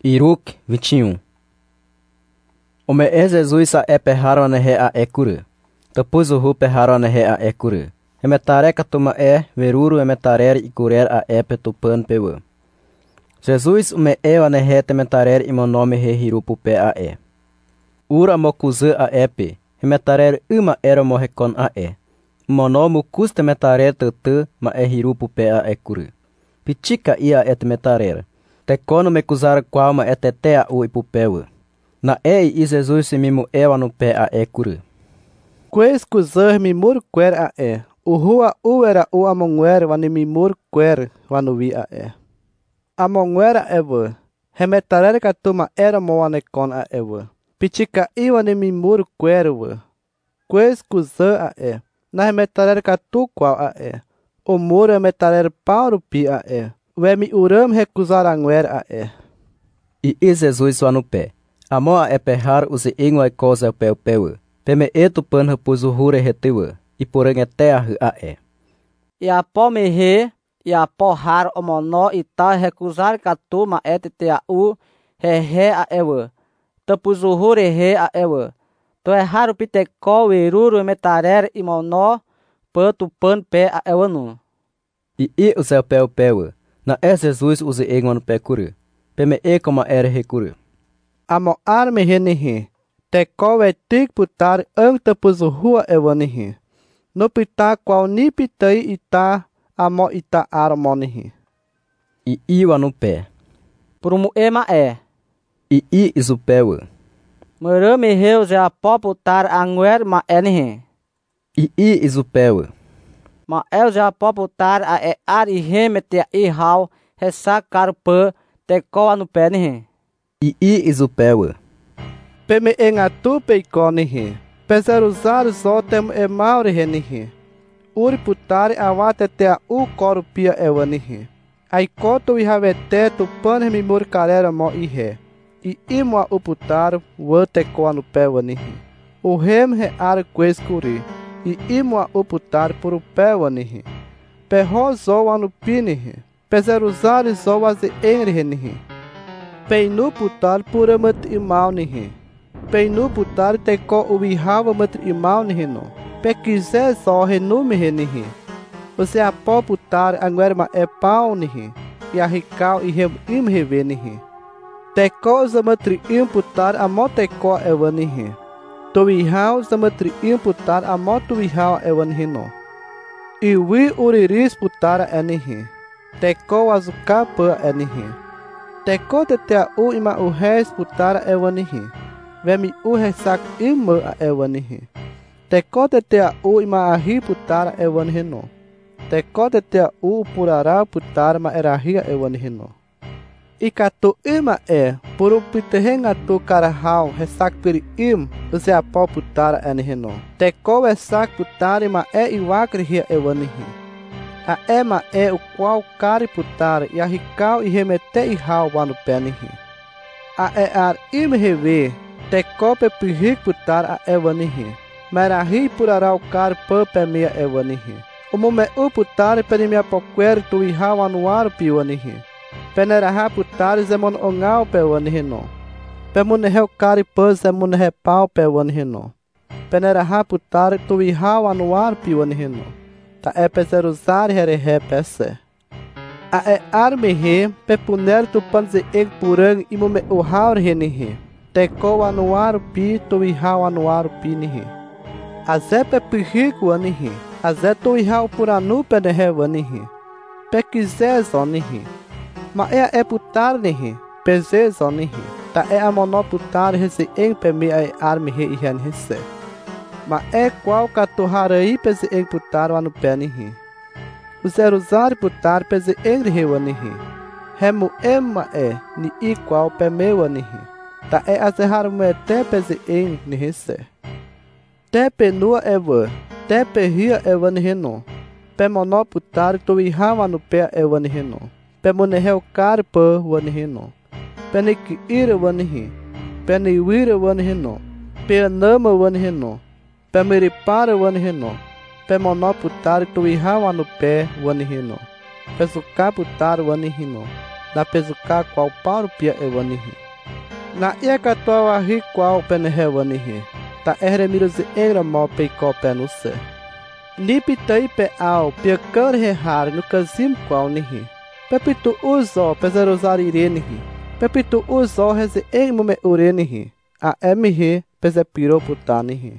Iruc 21. Ome Jesus a perraram nehe a ekuru. Depois o perraram nehe a ekuru. Emetareca toma veruru emetarer e curer a tupan pewa. Jesus ume a nehe temetarer imonome he hirupu pe a Ura mokuze a emetarer uma era morrecon a Monomu custemetarer tete ma hirupu pe a ekuru. Pichica ia temetarer. Tecono me cusar qual ma etetea o ipupewa. Na e Jesus se mimo ewa no pé a ekuru. Quais cusar mimur quer a O rua era o amonguer vani mimur quer vanuvi a Amonguera ewa. Remetarer catuma era moanecon a ewa. Pichica iwani mimur querwa. Quais cusar a Na remetarer catu qual a O muro remetarer pauro pi a Vemi uram recusar anguer a E Jesus só no pé. Amo a perrar os ingoi cosa o peu. Peme etu pan repus o hure reteua. E porém terra a E a pó mehe, e a pó har o monó e tal recusar catuma etetea rehe a ewa. Tapus o hure he a ewa. To é raro pitecol eruro metarer e monó, panto pan pé a ewa nu. E o seu peu. Na Jesus os ingoi no pé curu. Peme como era recuru. Amo arme renehe. Tecol é tic putar antapus o rua evanihe. No pita qual ni pitai ita amo ita armonihe. E iwa no pé. Prumo ema E isupeu. Morame reus é a pó putar anguer ma enihe. E isupeu. Ma el já pó putar a ar e remete a hal ressacar pã tecol no pé nihe. E isupeu. Peme engatu peiconihe. Peser usar zotem e maure renihe. Uri putare awate te a corupia evanihe. Ai coto e havete tu panhe mi murcarera mo ihe. E imo a uputar wate coa no pé vanihe. O rem re ar quescuri. E imo a uputar por o pé vanihe. Perro zo anu pinihe. Peser usar zo as enri renihe. Peinu putar pura mat imal nihe. Peinu putar teko ubihava mat imal nihe no. Pequiser só renume renihe. Você a pó putar anguerma é pau nihe. E a rical e rem im reve nihe. Teko zamatri imputar a moteko evanihe. To ihau zamatri imputar a moto ihau evanihe no. E wi uriris putar enihe. Teko azukapa enihe. Teko tetea ima o res putara evanihe. Vemi o resak ima a evanihe. Teko tetea ima a ri putara evanihe no. Teko tetea purara putara ma erahia evanihe no. Ikatu ima por pitehenga tu karahau resak piri use a pó putara enihe no. Teko esak putara ma iwakri ria evanihe. A ema o qual cari putar e a rical e remete e hal no pé nihi. A ar im reve, te cope pirric putar a evanihi. Merahi purará o car pampe meia evanihi. O mume putar per mia poquer tu e hal anuar piwanihi. Peneraha putar zemon ongal pewanihi no. Pemunehel cari pan zemon repau pewanihi no. Peneraha putar tu e hal anuar piwanihi no. Ta peser usar here pese. A arme pepuner tu panze purang imume o haur renihe. Teko anuar pi tu ihau anuar pinihe. A zepe pirrico anihe. A zeto ihau puranu penehe vanihe. Pequiser zonihe. Ma putar nihe. Peze zonihe. Ta a monoputar rese peme a arme e ren rese. Ma qual catuharai pese putar no pé nihi. O zero usar putar pese engri wanihi. Remu ema ni qual pé meu nihi. Ta azerrar mete pese eng nihise. Te penua eva. Te perria evanihi no. Pé monoputar tu ihava no pé evanihi no. Pé monehel carpa wanihi no. Pé nik ira wanihi. Pé ni wira wanihi no. Pé nama wanihi no. Pemiri para wanihino. Pemonoputar tu ihau no pé wanihino. Pesucaputar wanihino. na pezuka qual Paulo pia evanihi. Na ia katoa ri qual penehevanihi. Ta eremiro ze engra mo peiko penuse. Nipitai pe ao pia kan rehar no kazim qual nihi. Pepitu uzo pezerosar irenihi. Pepitu uzo reze engmume urenihi. A emihi pezepiro putanihi.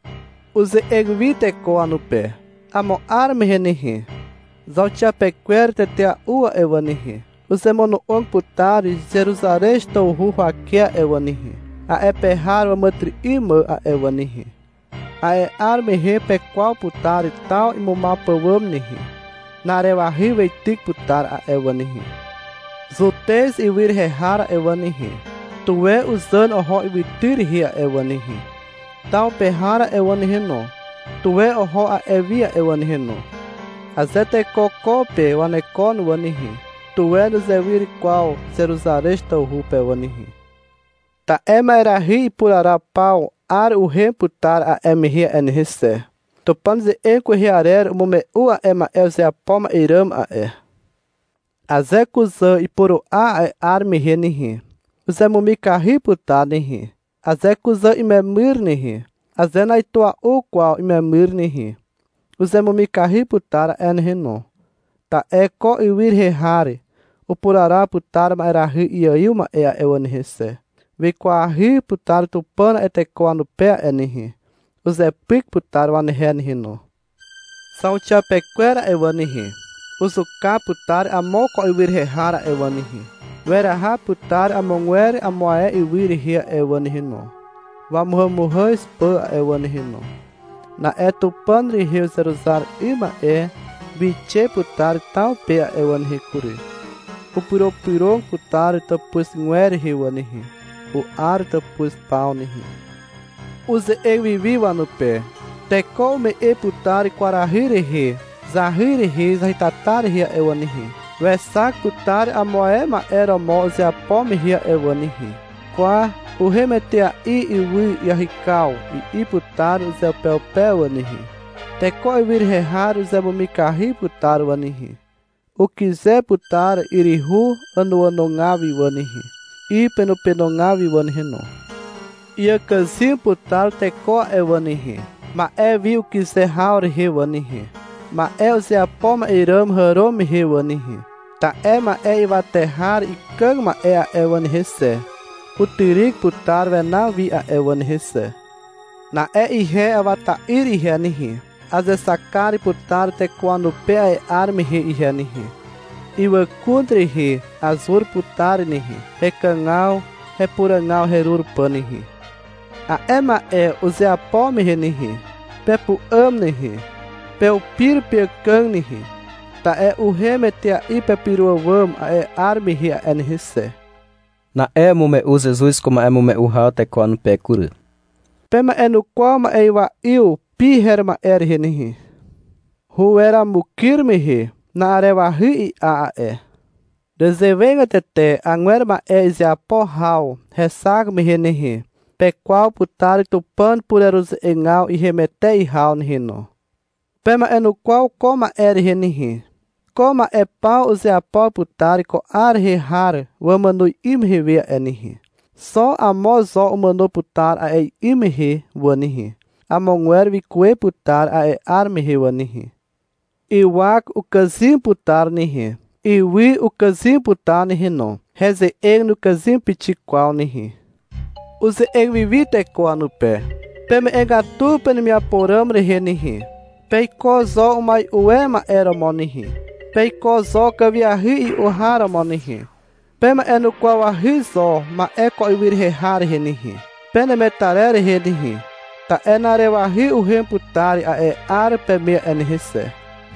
Uze egvite koa no pé. Amo arme renihi. Zautia pequer tetea ua evanihi. Uze mono ong putari Jerusaresh to ruha kia evanihi. A eperrar o matri ima a evanihi. A e arme he pe qual putari tal imuma pawamnihi. Na rewahi veitik putar a evanihi. Zotes e vir rehara evanihi. Tu é usando o ho ivitir a evanihi. Tal perrara evanihi no. Tu é o ho a evia evanihi no. A zete kokope wanekon wanihi. Tu é nos evir qual Jerusaresh to rupe evanihi. Ta ema era ri purará pau ar o reputar a emria enrice. To panze enco rearer o mome ua ema elze a poma iram a e. A zekuzan e puro a arme renihi. O zemumi carri putar nihi. A zekuzan e memir nihi. A zenaitua o qual e memir nihi. O zemumi carri putar enrino. Ta eko e vir rehare. O purará putar ma era ri e ailma e a ewanrice. Ve qua ri putar tupana etecoa no pé enihi. Os epik putar wanihenihi no. Sautia pequera evanihi. Os uka putar amoko iwir rehara evanihi. Vera ha putar amonguere amoe iwir ria evanihi no. Vamuhamuha spa evanihi no. Na etupan rio zeruzar ima biche putar tal pé evanihi kuri. O piropirong putar tapus nguere riwanihi. O ar tapus pau nihi. Use viviva no pé. Tecou me e putari quarahiri ri. Zahiri ri zahitatari ria evanihi. Vesak putari amoema era moze a pome ria evanihi. Qua o remetea i wi yahikau e putari o zepel pewanihi. Tecou vir rehar o zebumikarri putari wanihi. O quiser putar irihu anuanongavi wanihi. I penongavi wanihi no. Ia cansim putar teco evanihi. Ma viu que se haure rewanihi. Ma o se apoma iram harom rewanihi. Ta ma ivaterrar e kangma a evanihi se. O tirik putar venavi a evanihi se. Na ihe avata iri renihi. As esacari putar teco no pé arme renihi. Iwa kundri ri azur putar nihi. Recangal, repurangal herur panihi. A ema o zeapome renihi. Pepu amnihi. Peu pir pecanihi. Ta o remetea i pepiruavam a arme ri enrice. Na mume u Jesus como mume u hau te koan pekuru. Pema no qual ma iwa iu pi herma renihi. Huera mukirmihi. Na arewa ri a Desevenga tete anguerma zeapo hau. Resag me renihi. Pequal putari tupan purerus engal e remetei hau nihino. Pema no qual coma renihi. Coma pau o zeapó putari co ar rehar wamanu imrevea enihi. Só a mozó o mano putar a imre wanihi. A monguer vicue putar a arme wanihi. Iwak o kazim putar nihi. Iwi o kazim putar nihi no. Reze no kazim pitiqual nihi. Use vivite coa no pé. Peme engatu pen me aporamre renihi. Peicozó umai uema era monihi. Peicozó caviarri e uhara monihi. Pema no qual a rizó ma co iwir rehar renihi. Pene metarere renihi. Ta narewahi o remputari a ar peme enrice.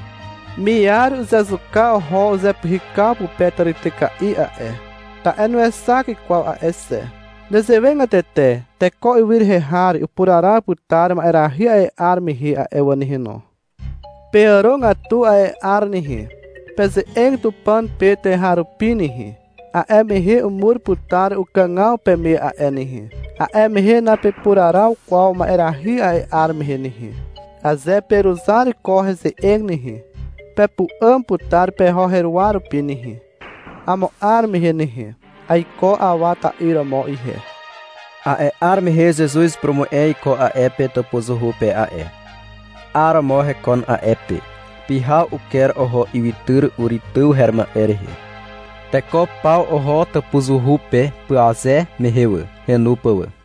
Miar o zezuka ho o zeprica pu petariteca a Ta no saque qual a esse. Desevenga tete, teco iwir rehar o purará putar ma era ria arme ria ewanihino. Pearonga tu a arnihi. Pese tu pan pete harupinihi. A emhe o mur putar o cangal peme a enihi. A emhe na pepurará o qual ma era ria arme renihi. A ze perusar corre ze egnihi. Pepu amputar perroheruar o pinihi. amo arme renihe. Aiko awata ira mo ihe. A arme he Jesus promo ko a epe to pozuhu pe a e. Ara morre con a epe. Piha o quer oho iwitur uritu herma erhe. Teko pau oho to pozuhu pe puaze mehewe. Renupawe.